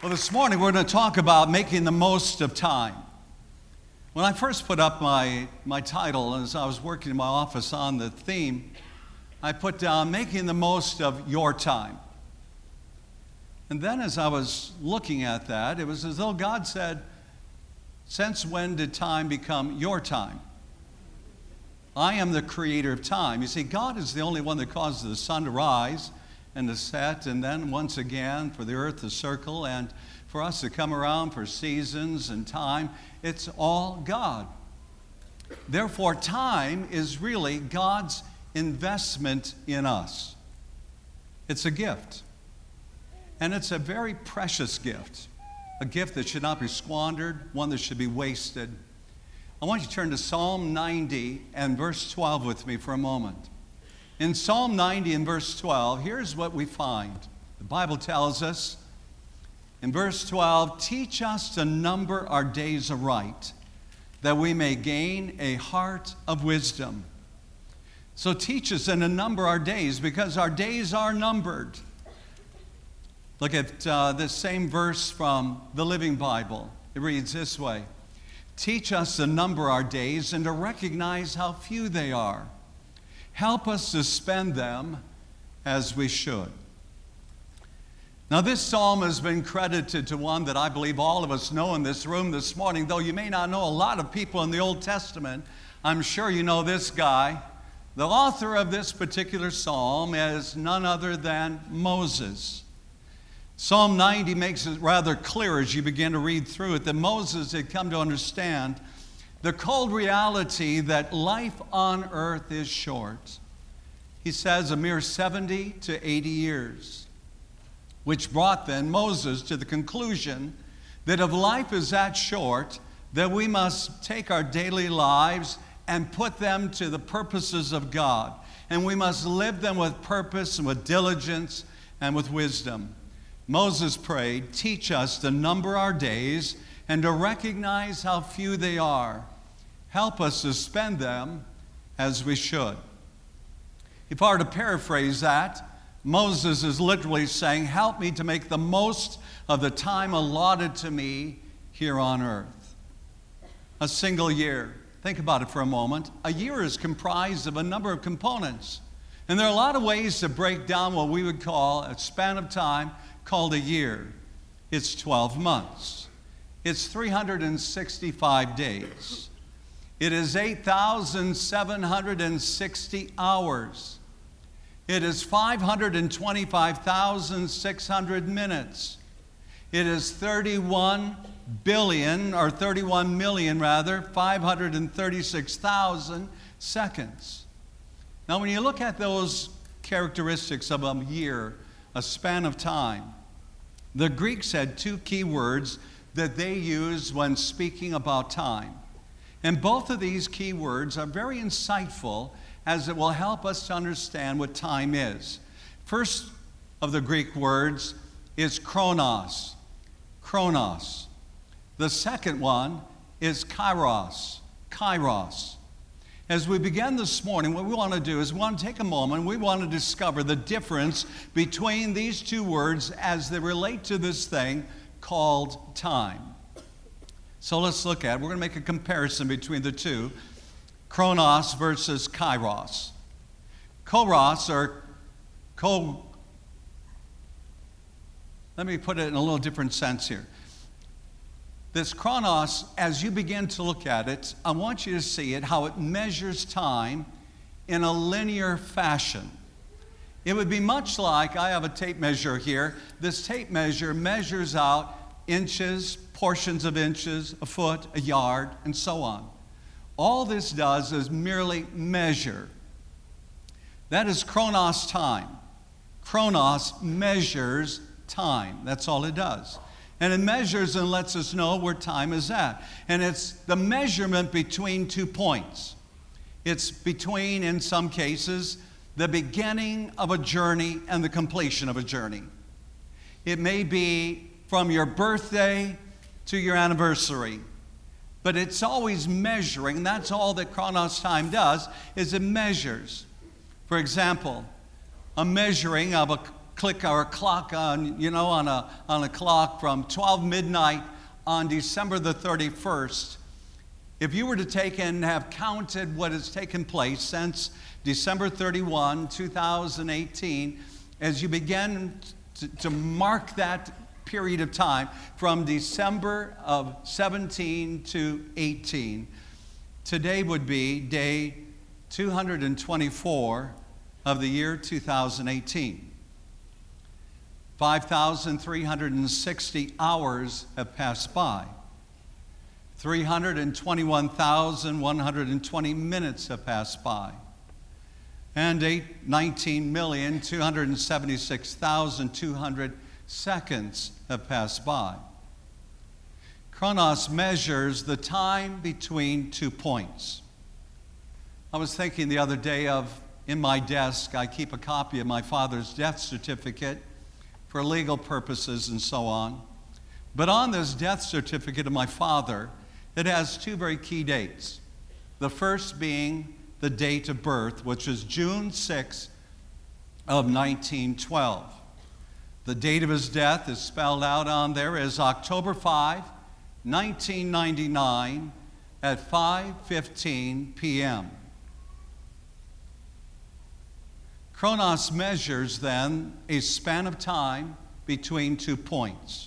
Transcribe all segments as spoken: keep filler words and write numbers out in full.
Well, this morning we're going to talk about making the most of time. When I first put up my, my title, as I was working in my office on the theme, I put down making the most of your time. And then as I was looking at that, it was as though God said, since when did time become your time? I am the creator of time. You see, God is the only one that causes the sun to rise and to set, and then once again for the earth to circle, and for us to come around for seasons and time. It's all God. Therefore, time is really God's investment in us. It's a gift. And it's a very precious gift. A gift that should not be squandered, one that should be wasted. I want you to turn to Psalm ninety and verse twelve with me for a moment. In Psalm ninety and verse twelve, here's what we find. The Bible tells us in verse twelve, teach us to number our days aright, that we may gain a heart of wisdom. So teach us and to number our days, because our days are numbered. Look at uh, this same verse from the Living Bible. It reads this way, teach us to number our days and to recognize how few they are. Help us to spend them as we should. Now, this psalm has been credited to one that I believe all of us know in this room this morning. Though you may not know a lot of people in the Old Testament, I'm sure you know this guy. The author of this particular psalm is none other than Moses. Psalm ninety makes it rather clear as you begin to read through it that Moses had come to understand the cold reality that life on earth is short. He says a mere seventy to eighty years, which brought then Moses to the conclusion that if life is that short, that we must take our daily lives and put them to the purposes of God. And we must live them with purpose and with diligence and with wisdom. Moses prayed, teach us to number our days and to recognize how few they are. Help us to spend them as we should. If I were to paraphrase that, Moses is literally saying, help me to make the most of the time allotted to me here on earth. A single year. Think about it for a moment. A year is comprised of a number of components. And there are a lot of ways to break down what we would call a span of time called a year. It's twelve months. It's three hundred sixty-five days. It is eight thousand seven hundred sixty hours. It is five hundred twenty-five thousand six hundred minutes. It is thirty-one billion, or thirty-one million rather, five hundred thirty-six thousand seconds. Now when you look at those characteristics of a year, a span of time, the Greeks had two key words that they used when speaking about time. And both of these key words are very insightful, as it will help us to understand what time is. First of the Greek words is chronos. Chronos. The second one is kairos. Kairos. As we begin this morning, what we want to do is we want to take a moment, we want to discover the difference between these two words as they relate to this thing called time. So let's look at it. We're going to make a comparison between the two. Chronos versus kairos. Kairos, or ko, let me put it in a little different sense here. This chronos, as you begin to look at it, I want you to see it, how it measures time in a linear fashion. It would be much like, I have a tape measure here. This tape measure measures out inches, portions of inches, a foot, a yard, and so on. All this does is merely measure. That is chronos time. Chronos measures time. That's all it does. And it measures and lets us know where time is at. And it's the measurement between two points. It's between, in some cases, the beginning of a journey and the completion of a journey. It may be from your birthday to your anniversary. But it's always measuring. That's all that chronos time does, is it measures. For example, a measuring of a click our clock on, you know, on a, on a clock from twelve midnight on December the thirty-first, if you were to take and have counted what has taken place since December thirty-first, two thousand eighteen, as you begin to, to mark that period of time from December of seventeen to eighteen, today would be day two hundred twenty-four of the year two thousand eighteen. five thousand three hundred sixty hours have passed by. three hundred twenty-one thousand one hundred twenty minutes have passed by. And nineteen million two hundred seventy-six thousand two hundred seconds have passed by. Chronos measures the time between two points. I was thinking the other day of, in my desk, I keep a copy of my father's death certificate for legal purposes and so on. But on this death certificate of my father, it has two very key dates. The first being the date of birth, which is June sixth of nineteen twelve. The date of his death is spelled out on there as October fifth, nineteen ninety-nine at five fifteen p m Chronos measures then a span of time between two points.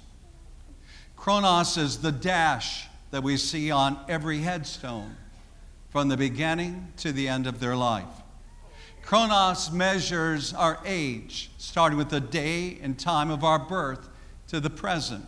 Chronos is the dash that we see on every headstone from the beginning to the end of their life. Chronos measures our age, starting with the day and time of our birth to the present.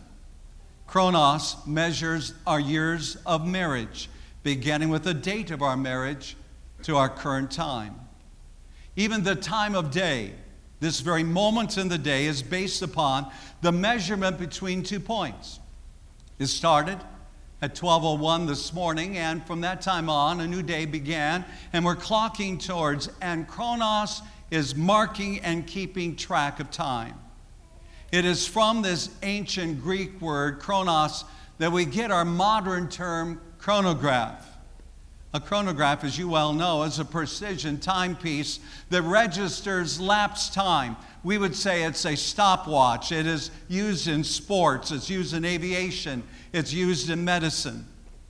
Chronos measures our years of marriage, beginning with the date of our marriage to our current time. Even the time of day, this very moment in the day, is based upon the measurement between two points. It started at twelve oh one this morning, and from that time on, a new day began, and we're clocking towards, and Chronos is marking and keeping track of time. It is from this ancient Greek word, chronos, that we get our modern term chronograph. A chronograph, as you well know, is a precision timepiece that registers lapse time. We would say it's a stopwatch. It is used in sports. It's used in aviation. It's used in medicine.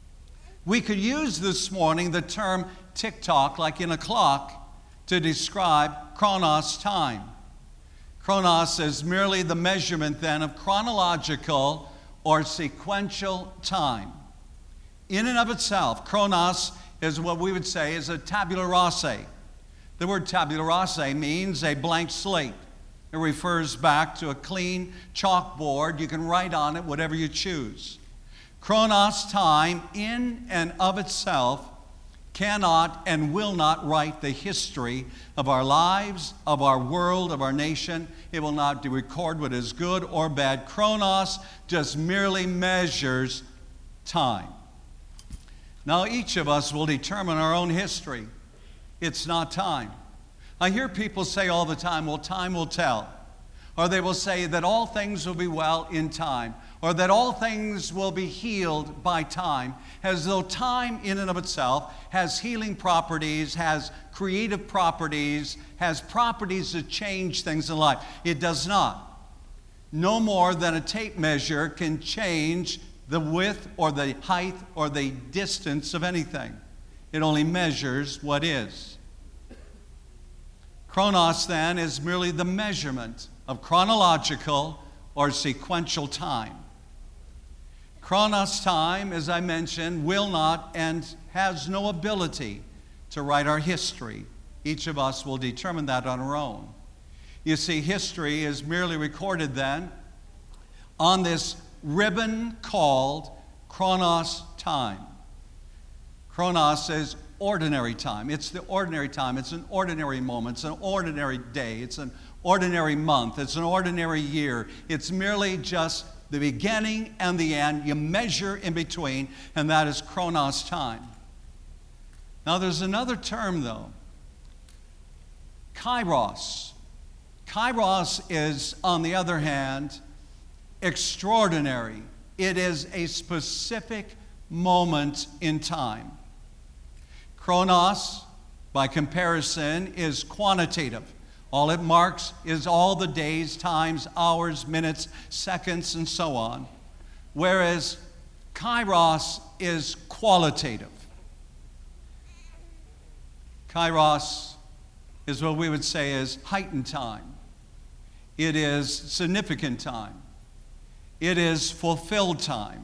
We could use this morning the term tick-tock, like in a clock, to describe chronos time. Chronos is merely the measurement then of chronological or sequential time. In and of itself, chronos is what we would say is a tabula rasa. The word tabula rasa means a blank slate. It refers back to a clean chalkboard. You can write on it whatever you choose. Chronos time in and of itself cannot and will not write the history of our lives, of our world, of our nation. It will not record what is good or bad. Chronos just merely measures time. Now, each of us will determine our own history. It's not time. I hear people say all the time, well, time will tell. Or they will say that all things will be well in time. Or that all things will be healed by time. As though time in and of itself has healing properties, has creative properties, has properties that change things in life. It does not. No more than a tape measure can change the width or the height or the distance of anything. It only measures what is. Chronos, then, is merely the measurement of chronological or sequential time. Chronos time, as I mentioned, will not and has no ability to write our history. Each of us will determine that on our own. You see, history is merely recorded then on this ribbon called chronos time. Chronos is ordinary time. It's the ordinary time. It's an ordinary moment. It's an ordinary day. It's an ordinary month. It's an ordinary year. It's merely just the beginning and the end. You measure in between, and that is chronos time. Now there's another term though. Kairos. Kairos is, on the other hand, extraordinary. It is a specific moment in time. Chronos, by comparison, is quantitative, All it marks is all the days, times, hours, minutes, seconds, and so on. Whereas kairos is qualitative. Kairos is what we would say is heightened time. It is significant time. It is fulfilled time.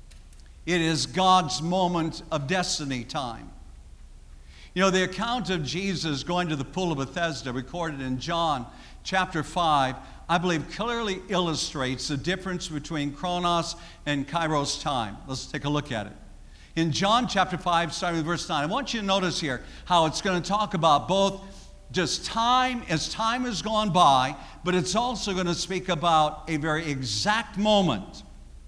It is God's moment of destiny time. You know, the account of Jesus going to the pool of Bethesda, recorded in John chapter five, I believe clearly illustrates the difference between chronos and kairos time. Let's take a look at it. In John chapter five, starting with verse nine, I want you to notice here how it's going to talk about both just time as time has gone by, but it's also going to speak about a very exact moment.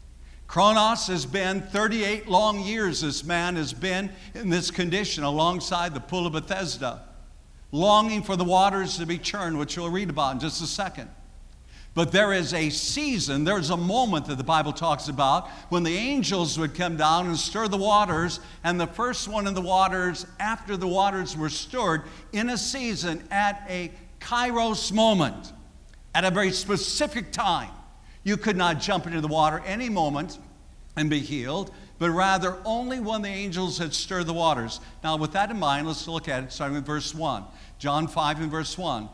Chronos has been thirty-eight long years this man has been in this condition alongside the pool of Bethesda, longing for the waters to be churned, which we'll read about in just a second. But there is a season, there's a moment that the Bible talks about when the angels would come down and stir the waters, and the first one in the waters, after the waters were stirred, in a season at a kairos moment, at a very specific time. You could not jump into the water any moment and be healed, but rather only when the angels had stirred the waters. Now, with that in mind, let's look at it starting with verse one. John five and verse one.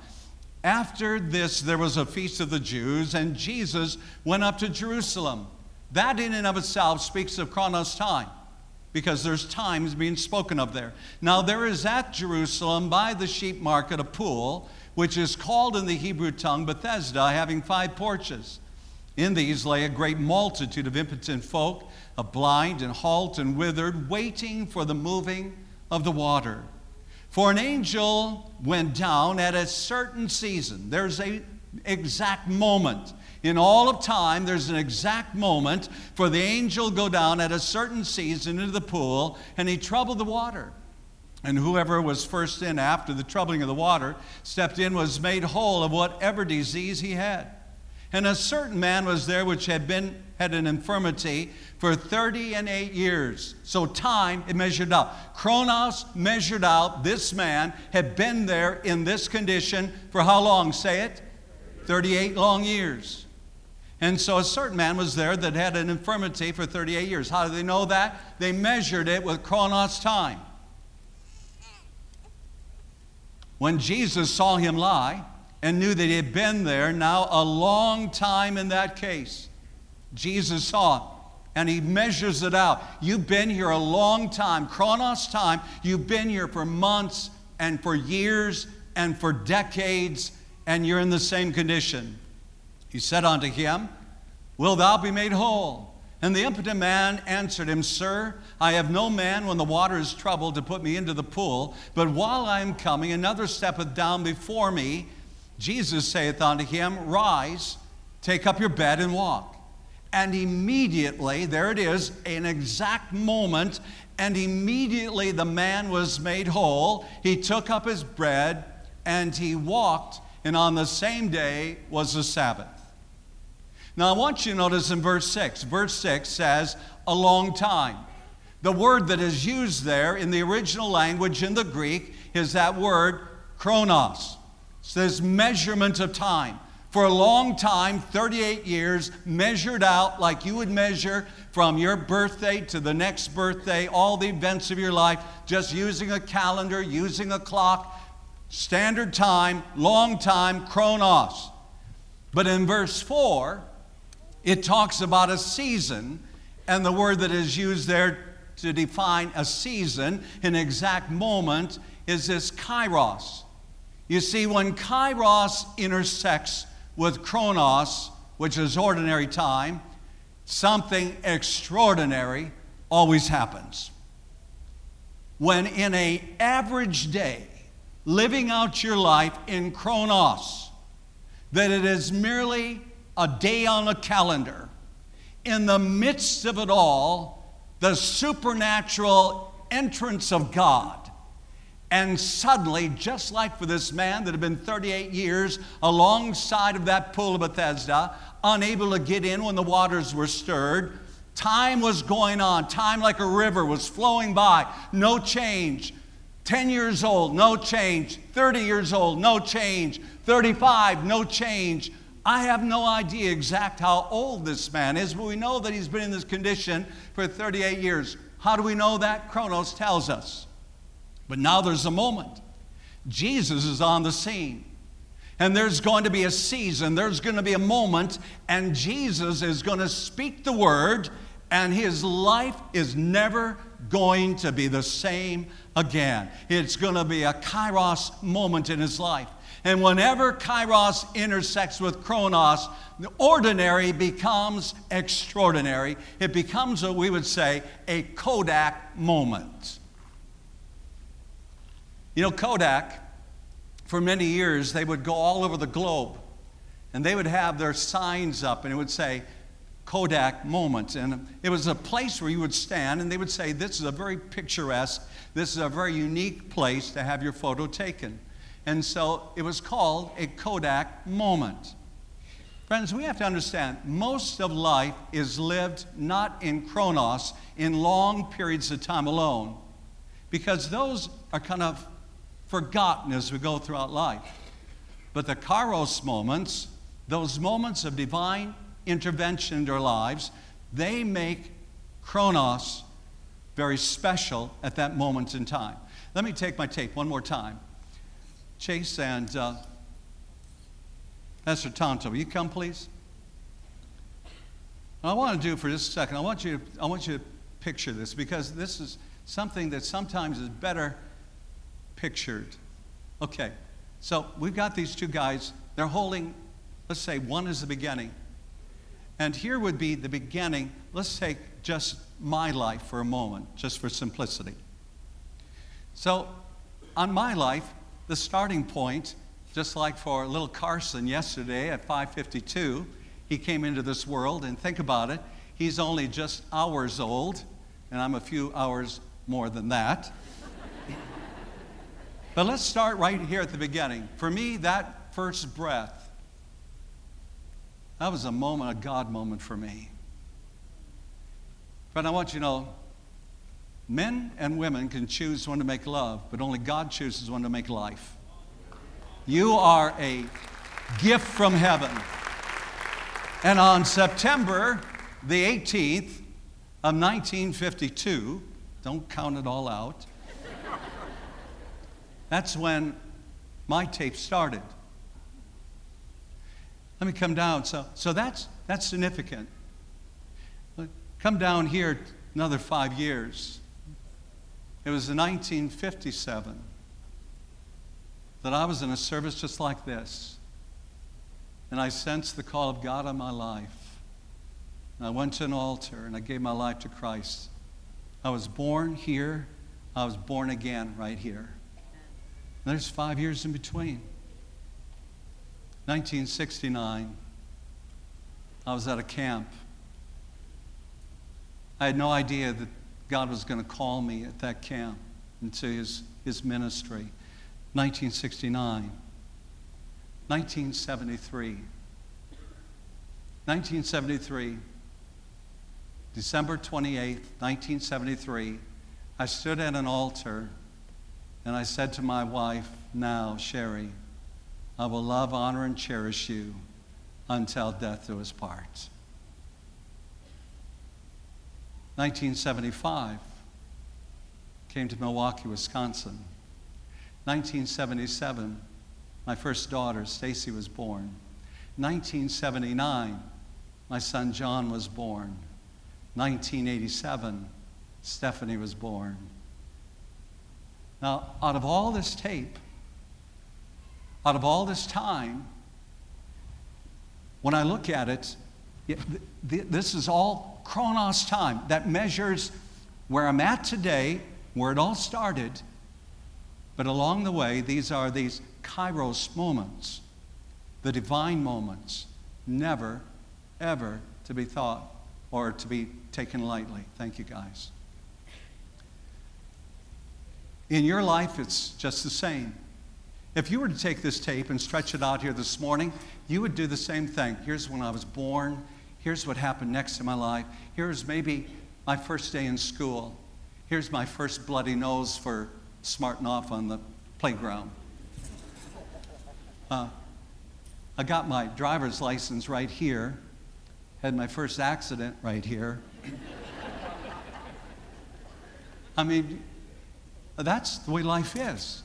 After this, there was a feast of the Jews, and Jesus went up to Jerusalem. That in and of itself speaks of chronos time, because there's times being spoken of there. Now, there is at Jerusalem by the sheep market a pool, which is called in the Hebrew tongue Bethesda, having five porches. In these lay a great multitude of impotent folk, a blind and halt and withered, waiting for the moving of the water. For an angel went down at a certain season. There's an exact moment. In all of time, there's an exact moment for the angel to go down at a certain season into the pool, and he troubled the water. And whoever was first in after the troubling of the water stepped in was made whole of whatever disease he had. And a certain man was there which had been had an infirmity for thirty and eight years. So time, it measured out. Chronos measured out. This man had been there in this condition for how long? Say it. thirty-eight long years. And so a certain man was there that had an infirmity for thirty-eight years. How do they know that? They measured it with chronos time. When Jesus saw him lie, and knew that he had been there now a long time in that case. Jesus saw it, and he measures it out. You've been here a long time, chronos time. You've been here for months and for years and for decades, and you're in the same condition. He said unto him, Will thou be made whole? And the impotent man answered him, Sir, I have no man when the water is troubled to put me into the pool, but while I am coming, another steppeth down before me. Jesus saith unto him, Rise, take up your bed and walk. And immediately, there it is, an exact moment, and immediately the man was made whole. He took up his bread and he walked, and on the same day was the Sabbath. Now I want you to notice in verse six. Verse six says, a long time. The word that is used there in the original language in the Greek is that word chronos. It says measurement of time. For a long time, thirty-eight years, measured out like you would measure from your birthday to the next birthday, all the events of your life, just using a calendar, using a clock, standard time, long time, chronos. But in verse four, it talks about a season, and the word that is used there to define a season, an exact moment, is this kairos. You see, when kairos intersects with chronos, which is ordinary time, something extraordinary always happens. When in an average day, living out your life in chronos, that it is merely a day on a calendar, in the midst of it all, the supernatural entrance of God. And suddenly, just like for this man that had been thirty-eight years alongside of that pool of Bethesda, unable to get in when the waters were stirred, time was going on. Time like a river was flowing by. No change. ten years old, no change. thirty years old, no change. thirty-five, no change. I have no idea exact how old this man is, but we know that he's been in this condition for thirty-eight years. How do we know that? Chronos tells us. But now there's a moment. Jesus is on the scene. And there's going to be a season, there's going to be a moment, and Jesus is going to speak the word, and his life is never going to be the same again. It's going to be a kairos moment in his life. And whenever kairos intersects with chronos, the ordinary becomes extraordinary. It becomes what we would say a Kodak moment. You know, Kodak, for many years, they would go all over the globe, and they would have their signs up, and it would say Kodak moment. And it was a place where you would stand, and they would say, this is a very picturesque, this is a very unique place to have your photo taken. And so it was called a Kodak moment. Friends, we have to understand, most of life is lived not in chronos, in long periods of time alone, because those are kind of forgotten as we go throughout life. But the kairos moments, those moments of divine intervention in our lives, they make chronos very special at that moment in time. Let me take my tape one more time. Chase and uh, Pastor Tonto, will you come, please? What I want to do for just a second, I want you to, I want you to picture this, because this is something that sometimes is better pictured. Okay, so we've got these two guys. They're holding, let's say one is the beginning. And here would be the beginning. Let's take just my life for a moment, just for simplicity. So on my life, the starting point, just like for little Carson yesterday at five fifty-two, he came into this world, and think about it, he's only just hours old, and I'm a few hours more than that. But let's start right here at the beginning. For me, that first breath, that was a moment, a God moment for me. Friend, I want you to know, men and women can choose when to make love, but only God chooses when to make life. You are a gift from heaven. And on September the eighteenth of nineteen fifty-two, don't count it all out, that's when my tape started. Let me come down. So, so that's, that's significant. Come down here another five years. It was in nineteen fifty-seven that I was in a service just like this. And I sensed the call of God on my life. And I went to an altar and I gave my life to Christ. I was born here. I was born again right here. And there's five years in between. nineteen sixty-nine, I was at a camp. I had no idea that God was going to call me at that camp into his, his ministry. nineteen sixty-nine, nineteen seventy-three. nineteen seventy-three, December twenty-eighth, nineteen seventy-three, I stood at an altar and I said to my wife, now, Sherry, I will love, honor, and cherish you until death do us part. nineteen seventy-five, came to Milwaukee, Wisconsin. nineteen seventy-seven, my first daughter, Stacy, was born. nineteen seventy-nine, my son John was born. nineteen eighty-seven, Stephanie was born. Now, out of all this tape, out of all this time, when I look at it, it th this is all chronos time that measures where I'm at today, where it all started. But along the way, these are these kairos moments, the divine moments, never, ever to be thought or to be taken lightly. Thank you, guys. In your life, it's just the same. If you were to take this tape and stretch it out here this morning, you would do the same thing. Here's when I was born. Here's what happened next in my life. Here's maybe my first day in school. Here's my first bloody nose for smarting off on the playground. Uh, I got my driver's license right here, had my first accident right here. I mean, that's the way life is.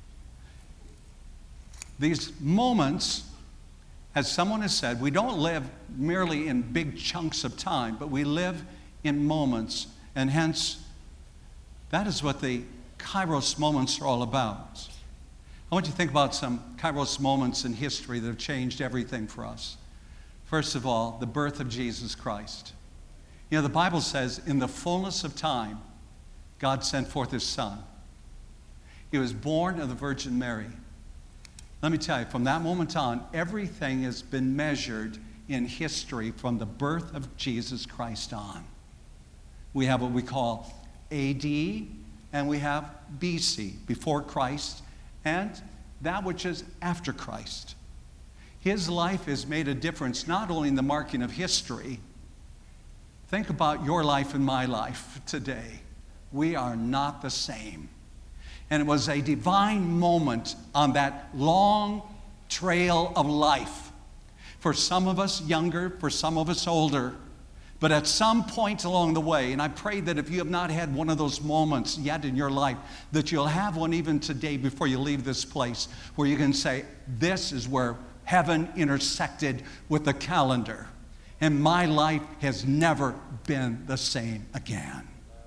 These moments, as someone has said, we don't live merely in big chunks of time, but we live in moments, and hence, that is what the Kairos moments are all about. I want you to think about some Kairos moments in history that have changed everything for us. First of all, the birth of Jesus Christ. You know, the Bible says, in the fullness of time, God sent forth his Son. He was born of the Virgin Mary. Let me tell you, from that moment on, everything has been measured in history from the birth of Jesus Christ on. We have what we call A D, and we have B C, before Christ, and that which is after Christ. His life has made a difference not only in the marking of history. Think about your life and my life today. We are not the same. And it was a divine moment on that long trail of life. For some of us younger, for some of us older. But at some point along the way, and I pray that if you have not had one of those moments yet in your life, that you'll have one even today before you leave this place, where you can say, this is where heaven intersected with the calendar. And my life has never been the same again.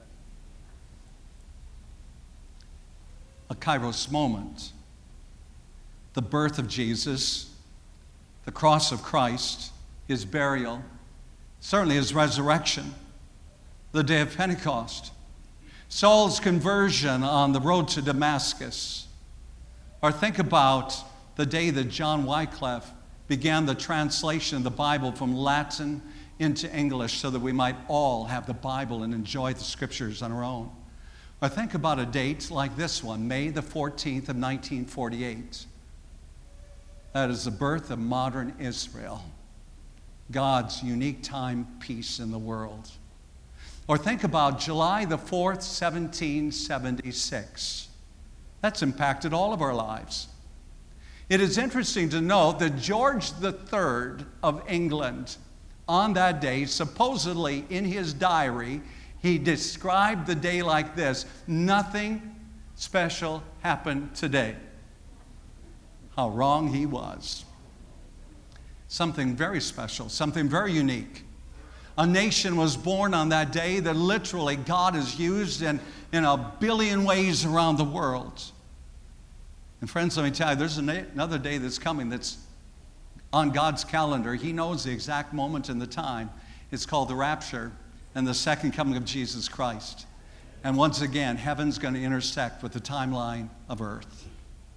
A Kairos moment, the birth of Jesus, the cross of Christ, his burial, certainly his resurrection, the day of Pentecost, Saul's conversion on the road to Damascus, or think about the day that John Wycliffe began the translation of the Bible from Latin into English so that we might all have the Bible and enjoy the scriptures on our own. Or think about a date like this one, May the fourteenth of nineteen forty-eight. That is the birth of modern Israel, God's unique timepiece in the world. Or think about July the fourth, seventeen seventy-six. That's impacted all of our lives. It is interesting to note that George the third of England, on that day, supposedly in his diary, he described the day like this: nothing special happened today. How wrong he was. Something very special, something very unique. A nation was born on that day that literally God has used in, in a billion ways around the world. And friends, let me tell you, there's another day that's coming that's on God's calendar. He knows the exact moment and the time. It's called the rapture and the second coming of Jesus Christ. And once again, heaven's going to intersect with the timeline of earth.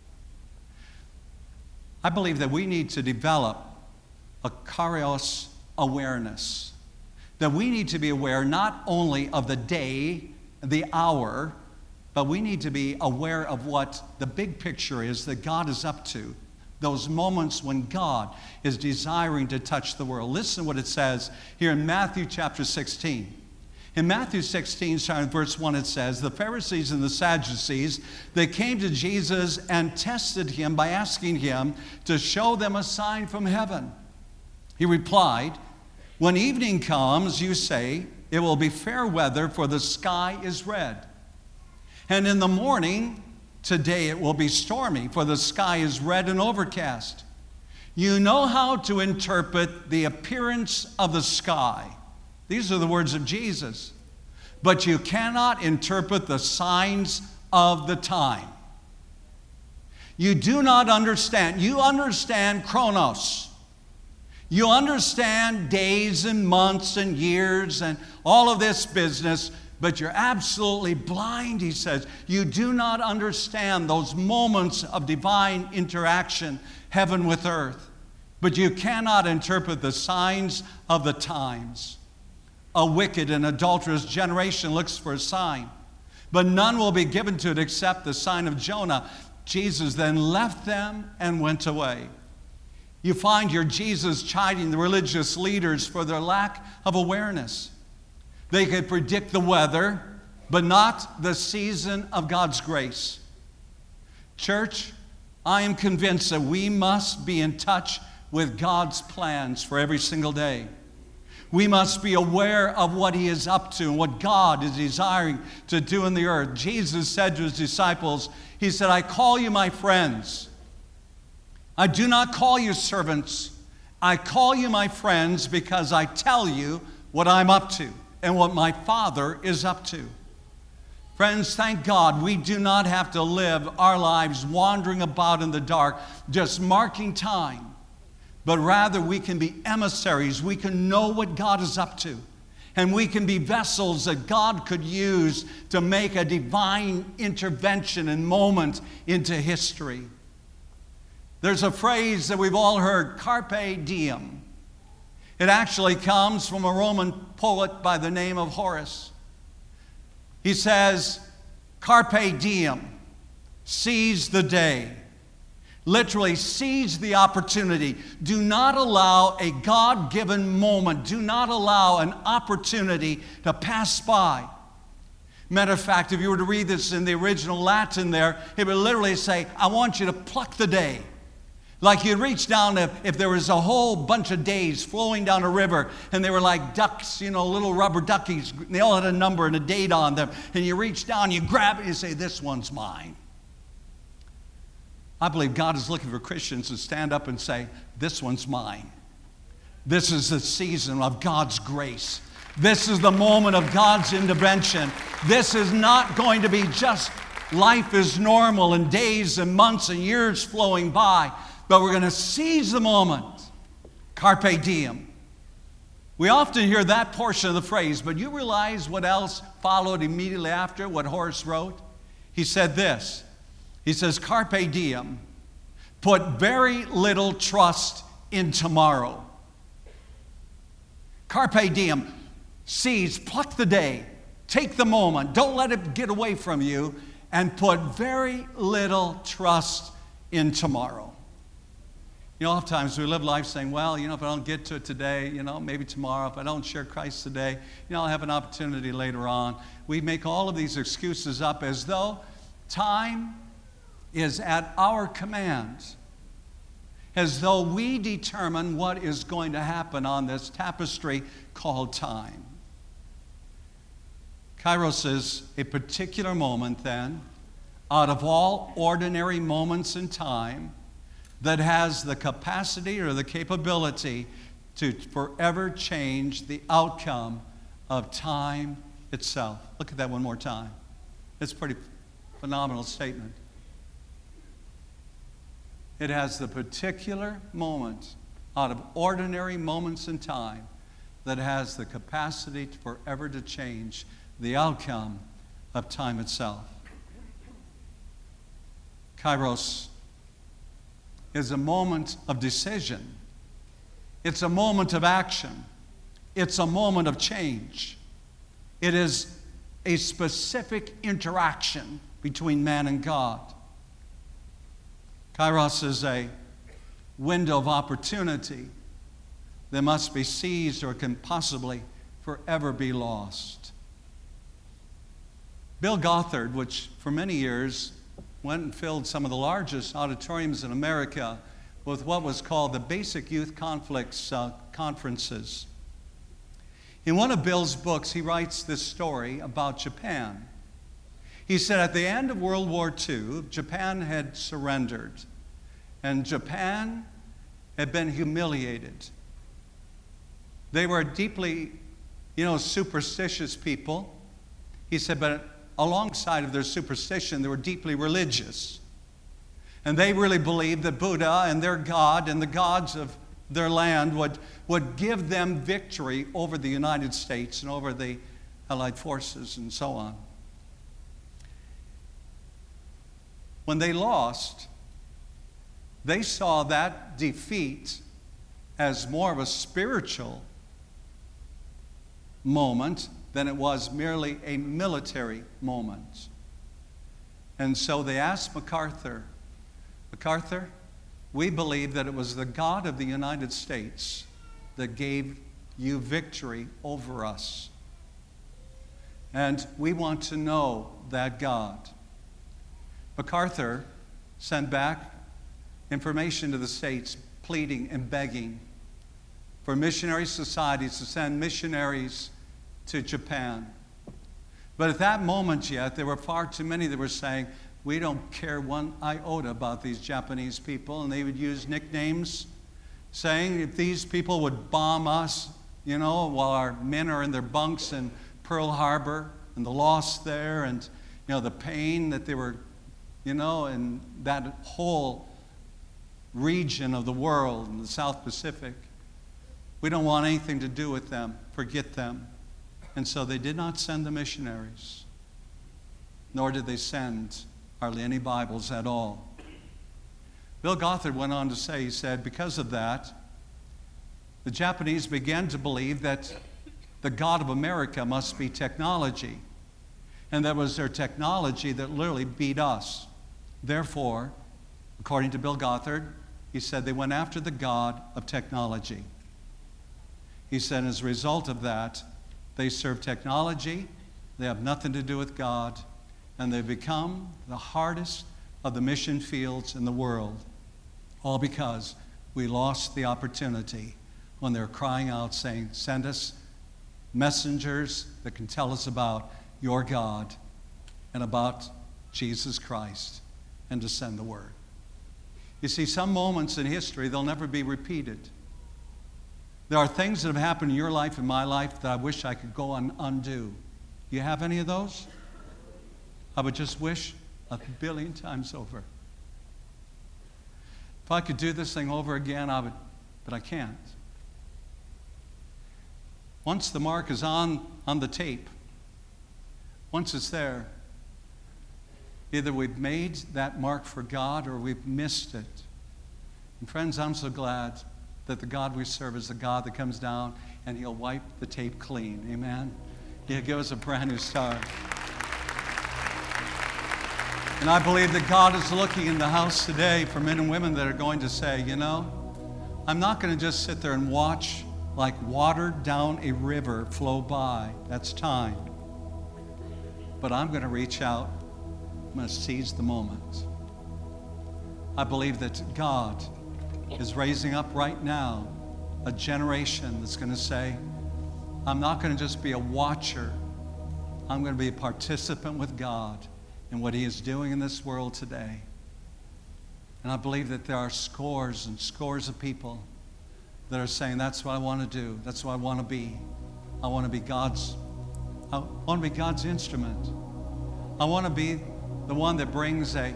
I believe that we need to develop a Kairos awareness. That we need to be aware not only of the day, the hour, but we need to be aware of what the big picture is that God is up to. Those moments when God is desiring to touch the world. Listen to what it says here in Matthew chapter sixteen. In Matthew sixteen, starting with verse one, it says, the Pharisees and the Sadducees, they came to Jesus and tested him by asking him to show them a sign from heaven. He replied, when evening comes, you say, it will be fair weather, for the sky is red. And in the morning, today it will be stormy, for the sky is red and overcast. You know how to interpret the appearance of the sky. These are the words of Jesus. But you cannot interpret the signs of the time. You do not understand. You understand chronos. You understand days and months and years and all of this business, but you're absolutely blind, he says. You do not understand those moments of divine interaction, heaven with earth. But you cannot interpret the signs of the times. A wicked and adulterous generation looks for a sign, but none will be given to it except the sign of Jonah. Jesus then left them and went away. You find your Jesus chiding the religious leaders for their lack of awareness. They could predict the weather. but not the season of God's grace. Church, I am convinced that we must be in touch with God's plans for every single day. We must be aware of what He is up to and what God is desiring to do in the earth. Jesus said to His disciples, He said, I call you my friends. I do not call you servants. I call you my friends because I tell you what I'm up to and what my Father is up to. Friends, thank God we do not have to live our lives wandering about in the dark, just marking time. But rather we can be emissaries. We can know what God is up to. And we can be vessels that God could use to make a divine intervention and moment into history. There's a phrase that we've all heard, carpe diem. It actually comes from a Roman poet by the name of Horace. He says, carpe diem, seize the day. Literally, seize the opportunity. Do not allow a God-given moment, do not allow an opportunity to pass by. Matter of fact, if you were to read this in the original Latin there, it would literally say, I want you to pluck the day. Like you'd reach down, if, if there was a whole bunch of days flowing down a river, and they were like ducks, you know, little rubber duckies. They all had a number and a date on them. And you reach down, you grab it, and you say, this one's mine. I believe God is looking for Christians to stand up and say, this one's mine. This is the season of God's grace. This is the moment of God's intervention. This is not going to be just life is normal and days and months and years flowing by, but we're going to seize the moment. Carpe diem. We often hear that portion of the phrase, but you realize what else followed immediately after what Horace wrote? He said this. He says, carpe diem, put very little trust in tomorrow. Carpe diem, seize, pluck the day, take the moment, don't let it get away from you, and put very little trust in tomorrow. You know, oftentimes we live life saying, well, you know, if I don't get to it today, you know, maybe tomorrow. If I don't share Christ today, you know, I'll have an opportunity later on. We make all of these excuses up as though time is at our command, as though we determine what is going to happen on this tapestry called time. Kairos is a particular moment then, out of all ordinary moments in time, that has the capacity or the capability to forever change the outcome of time itself. Look at that one more time. It's a pretty phenomenal statement. It has the particular moment out of ordinary moments in time that has the capacity to forever to change the outcome of time itself. Kairos is a moment of decision. It's a moment of action. It's a moment of change. It is a specific interaction between man and God. Kairos is a window of opportunity that must be seized or can possibly forever be lost. Bill Gothard, which for many years went and filled some of the largest auditoriums in America with what was called the Basic Youth Conflicts uh, Conferences. In one of Bill's books, he writes this story about Japan. He said at the end of World War Two, Japan had surrendered, and Japan had been humiliated. They were deeply, you know, superstitious people. He said, but alongside of their superstition, they were deeply religious. And they really believed that Buddha and their God and the gods of their land would, would give them victory over the United States and over the Allied forces and so on. When they lost, they saw that defeat as more of a spiritual moment than it was merely a military moment. And so they asked MacArthur, MacArthur, we believe that it was the God of the United States that gave you victory over us. And we want to know that God. MacArthur sent back information to the States, pleading and begging for missionary societies to send missionaries to Japan. But at that moment yet, there were far too many that were saying, we don't care one iota about these Japanese people. And they would use nicknames, saying if these people would bomb us, you know, while our men are in their bunks in Pearl Harbor, and the loss there, and, you know, the pain that they were, you know, in that whole region of the world, in the South Pacific. We don't want anything to do with them. Forget them. And so they did not send the missionaries, nor did they send hardly any Bibles at all. Bill Gothard went on to say, he said, because of that, the Japanese began to believe that the God of America must be technology. And that was their technology that literally beat us. Therefore, according to Bill Gothard, he said they went after the God of technology. He said as a result of that, they serve technology, they have nothing to do with God, and they've become the hardest of the mission fields in the world, all because we lost the opportunity when they're crying out saying, send us messengers that can tell us about your God and about Jesus Christ, and to send the word. You see, some moments in history, they'll never be repeated. There are things that have happened in your life and my life that I wish I could go and undo. You have any of those? I would just wish a billion times over. If I could do this thing over again, I would, but I can't. Once the mark is on, on the tape, once it's there, either we've made that mark for God or we've missed it. And friends, I'm so glad that the God we serve is the God that comes down and He'll wipe the tape clean. Amen? He'll give us a brand new start. And I believe that God is looking in the house today for men and women that are going to say, you know, I'm not going to just sit there and watch like water down a river flow by. That's time. But I'm going to reach out. I'm going to seize the moment. I believe that God is raising up right now a generation that's going to say, I'm not going to just be a watcher. I'm going to be a participant with God in what He is doing in this world today. And I believe that there are scores and scores of people that are saying, that's what I want to do. That's what I want to be. I want to be God's, I want to be God's instrument. I want to be the one that brings a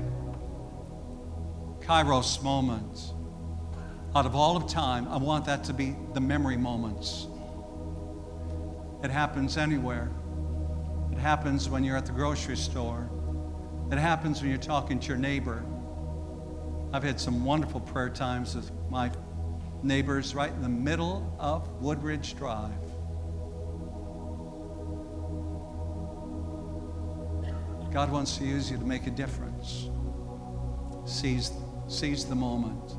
Kairos moment. Out of all of time, I want that to be the memory moments. It happens anywhere. It happens when you're at the grocery store. It happens when you're talking to your neighbor. I've had some wonderful prayer times with my neighbors right in the middle of Woodridge Drive. God wants to use you to make a difference. Seize, seize the moment.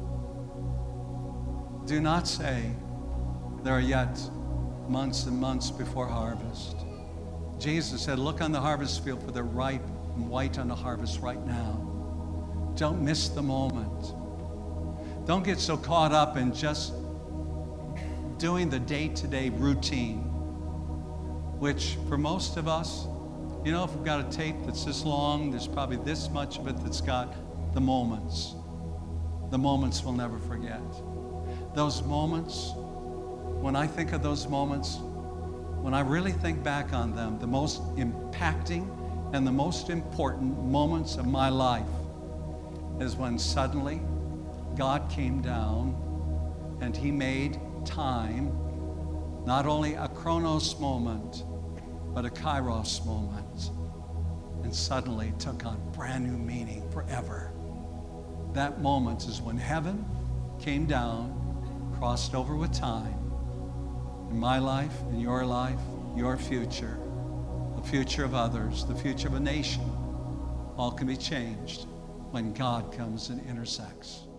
Do not say there are yet months and months before harvest. Jesus said, look on the harvest field, for they're ripe and white on the harvest right now. Don't miss the moment. Don't get so caught up in just doing the day-to-day routine, which for most of us, you know, if we've got a tape that's this long, there's probably this much of it that's got the moments. The moments we'll never forget. Those moments, when I think of those moments, when I really think back on them, the most impacting and the most important moments of my life is when suddenly God came down and He made time, not only a chronos moment, but a kairos moment, and suddenly took on brand new meaning forever. That moment is when heaven came down, crossed over with time, in my life, in your life, your future, the future of others, the future of a nation, all can be changed when God comes and intersects.